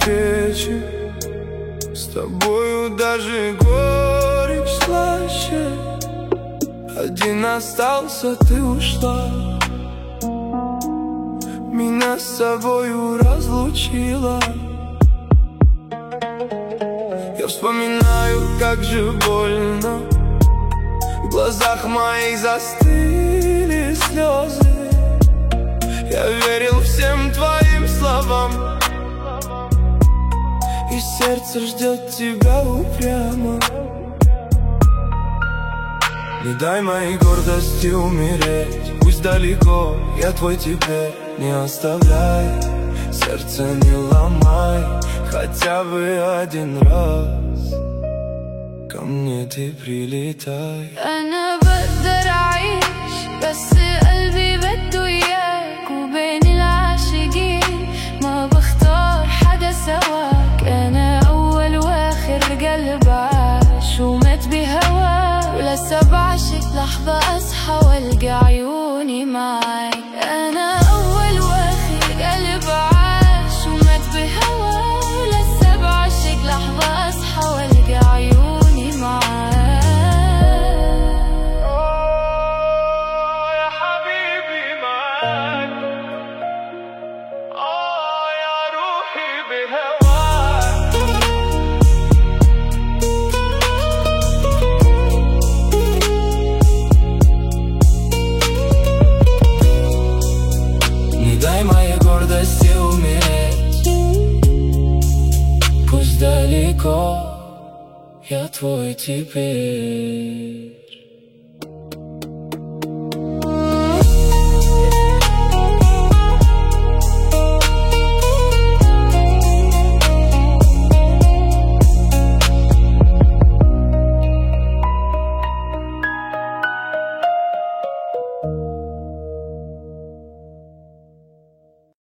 встречи. С тобою даже горечь слаще. Один остался, ты ушла. Меня с собою разлучила. Я вспоминаю, как же больно. В глазах моих застыли слезы. Я верил всем твоим словам, и сердце ждет тебя упрямо. Не дай моей гордости умереть. Пусть далеко, я твой теперь. Не оставляй, сердце не ломай. Хотя бы один раз ко мне ты прилетай. أنا بقدر أعيش بس قلبي بده إياك، وبين العاشقين ما بختار حدا سواك. أنا أول وآخر قلب عاش ومات بهواك، ولسه بعشق لحظة أصحى والقى عيوني معاك. أنا أول وآخر قلب عاش ومات بهواك، ولسه بعشق لحظة أصحى والقى عيوني معاك. يا حبيبي معاك، يا روحي بهواك. Не дай моей гордости умереть. Пусть далеко, я твой теперь.